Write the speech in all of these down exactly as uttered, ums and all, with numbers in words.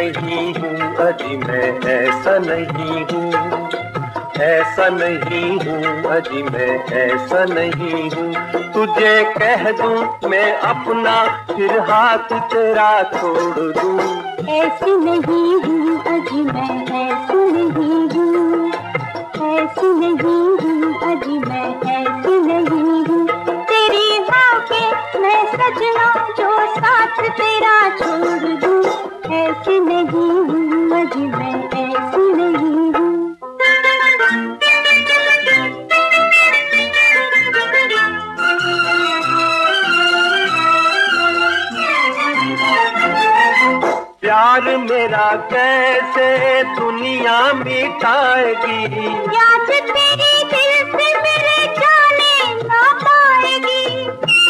नहीं हूँ अजी मैं ऐसा नहीं हूँ, ऐसा नहीं हूँ अजी मैं ऐसा नहीं हूँ। तुझे कह दूँ मैं अपना फिर हाथ तेरा छोड़ दूँ। ऐसी नहीं हूँ अजी मैं ऐसी नहीं हूँ, ऐसी नहीं हूँ अजी मैं ऐसी नहीं हूँ। तेरी हाँ के मैं सजना जो साथ तेरा छोड़ दूँ। ऐसी नहीं हूँ अजी मैं ऐसी नहीं हूँ। प्यार मेरा कैसे दुनिया मिटाएगी, याद तेरी दिल से मेरे जाने ना पाएगी।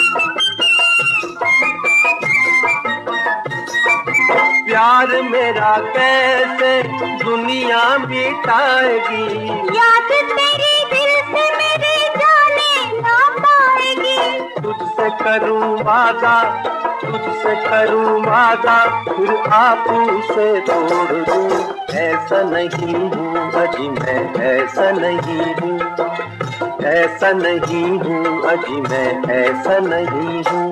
प्यार मेरा कैसे दुनिया मिटाएगी, याद तेरी दिल से मेरे जाने ना पाएगी। तुझसे करूं वादा, तुझसे करूं वादा फिर आपू से तोड़ दूं। ऐसा नहीं हूँ अजी मैं ऐसा नहीं हूँ, ऐसा नहीं हूँ अजी मैं ऐसा नहीं हूँ।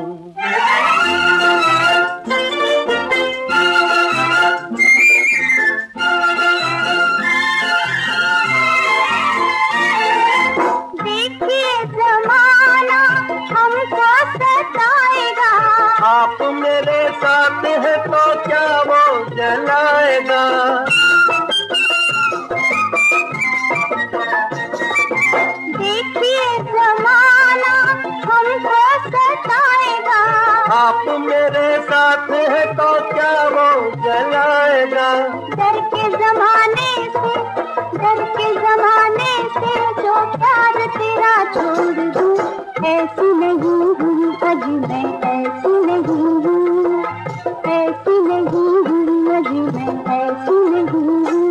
देखिए जमाना हमको सताएगा, आप मेरे साथ हैं तो क्या वो जलाएगा। देखिए जमाना हमको सताएगा, आप मेरे साथ हैं तो क्या वो जलाएगा। डर के जमाने से, डर के जमाने से जो प्यार तेरा छोड़ दूँ। ऐसी नहीं हूँ अजी मैं ऐसी नहीं हूँ, ऐसी नहीं हूँ अजी मैं ऐसी नहीं हूँ।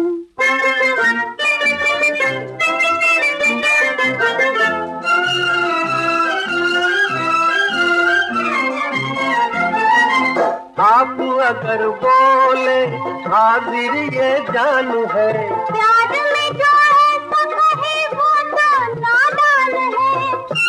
आप अगर बोले हाजिर ये जानू है, प्यार में जो ऐसा कहे वो तो नादान है।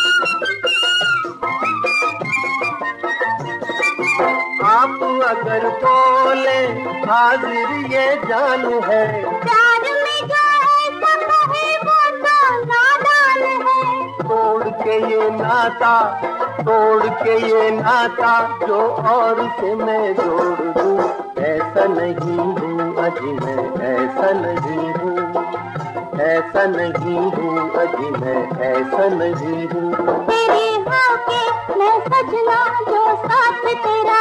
आप अगर बोले हाजिर ये जानू है, प्यार में जो ऐसा कहे वो तो नादान है। तोड़ के ये नाता, तोड़ के ये नाता जो और से मैं जोड़ दूं। ऐसा नहीं हूँ अजी मैं ऐसा नहीं हूँ, ऐसा नहीं हूँ अजी मैं ऐसा नहीं हूँ। तेरी हाँ के मैं सजना जो साथ तेरा